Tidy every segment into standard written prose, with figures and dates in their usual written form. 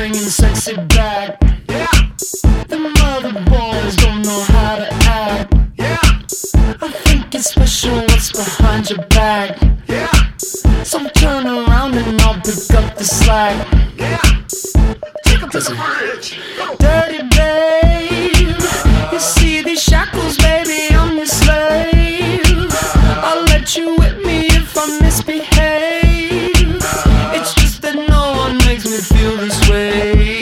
bringing sexy back. Yeah, The mother boys don't know how to act. yeah, I think it's special what's behind your back. yeah, So turn around and I'll pick up the slack. yeah. Take 'em to the bridge. Go. Dirty babe, you see these shackles, baby, I'm your slave. I'll let you whip me if I misbehave. It's just that no one makes me feel this way.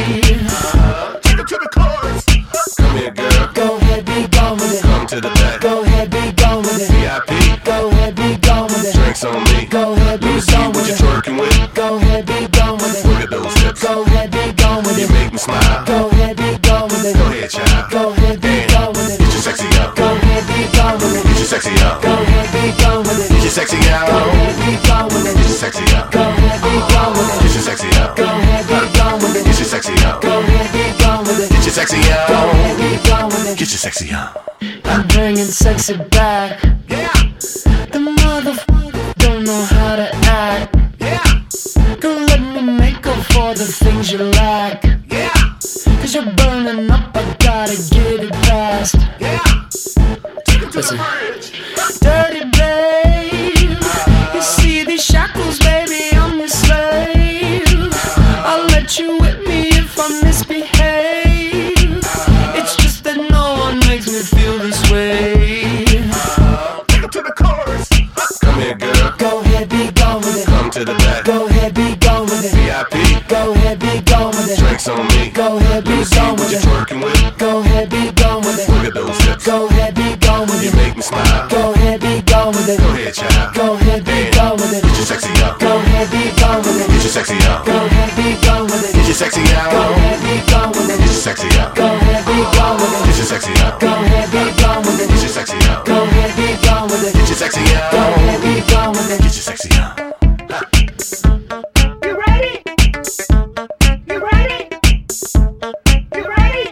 Take 'em to the chorus. Come here, girl. Go ahead, be gone with it. Come to the back. Go ahead, be gone with it. VIP. Go ahead, be gone with it. Drinks on me. Go ahead, Let be me see gone what with you're it. twerking with. Go ahead, be gone with it. Look at those hips. Go ahead, be gone with You it. make me smile. Go ahead, be gone with it. Go ahead, child. Go ahead, be gone with it. Get your sexy out. Go ahead, be gone with it. Get your sexy out. Go ahead, be gone with it. Get your sexy out. Go ahead, be gone with it. Get your sexy out. Go ahead, be gone with it. Get your sexy out. Go ahead, be gone with it. Get your sexy out. Go ahead, be gone with it. Get your sexy out. Go ahead, be gone with it. Get your sexy out. I'm bringing sexy back. Yeah, The motherfuckers don't know how to act. yeah, Girl, let me make up for the things you lack. yeah, Cause you're burning up, I gotta get it fast. yeah. Take 'em to Listen. the bridge. Dirty babe, you see these shackles, baby, I'm your slave. I'll let you whip me if I misbehave. It's just that no one makes me feel this way. Take 'em to the chorus. Come here, girl. Go ahead, be gone with it. Come to the back. Go ahead, be gone with it. VIP. Go ahead, be gone with it. Drinks on me. Go ahead, Let me be see gone what with you're it. twerking with. Go ahead, be gone with it. Look at those hips. Go ahead, be gone with You it. make me smile. Go ahead, be gone with it. Go ahead, child. Go ahead, be gone with it. Get your sexy out. Go ahead, be gone with it. Get your sexy out. Go ahead, be gone with it. Get your sexy Go out. ahead, be gone with Get it. your sexy out. Go ahead, be gone with Get it. your sexy out. Go ahead, be gone with Get it. your sexy out. Go ahead, be gone with it. Get your sexy out. Go ahead, be gone with it. Get your sexy out. You ready? You ready? You ready?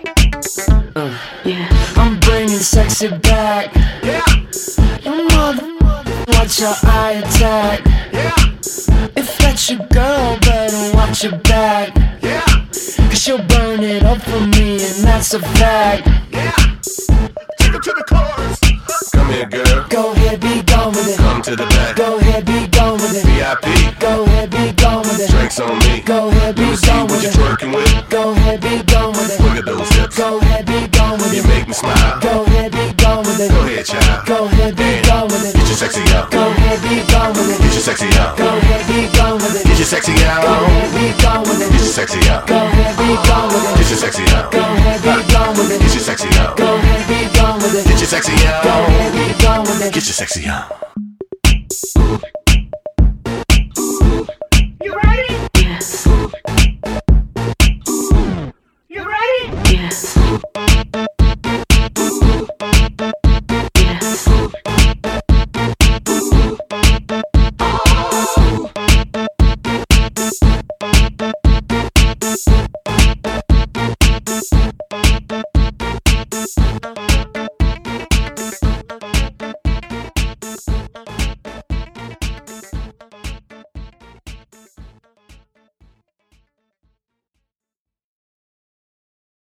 I'm bringing sexy back. Yeah, Your mother, watch your eye attack. yeah, If that's your girl, better watch your back. yeah, Cause she'll burn it up for me, and that's a fact. yeah. Take 'em to the chorus. Come here, girl. Go ahead, be gone with it. Come to the back. Go ahead, be gone with it. VIP. Go ahead, be gone with it. Drinks on me. Go ahead, Let be me see gone what with you're it. twerking with. Go ahead, be gone with it. Look at those hips. Go ahead, be gone with You it. make me smile. Go ahead, be gone with it. Go ahead, child. Go ahead, be gone with it. Get your sexy out. Go ahead, be gone with it. Get your sexy out. Go ahead, be gone with it. Get your sexy Go out. ahead, be gone with Get it. your sexy out. Go ahead, be gone with Get it. your sexy out. Go ahead, be gone with Get it. your sexy out. Go ahead, be gone with it. Get your sexy Go out. ahead, be gone with it. Get your sexy out.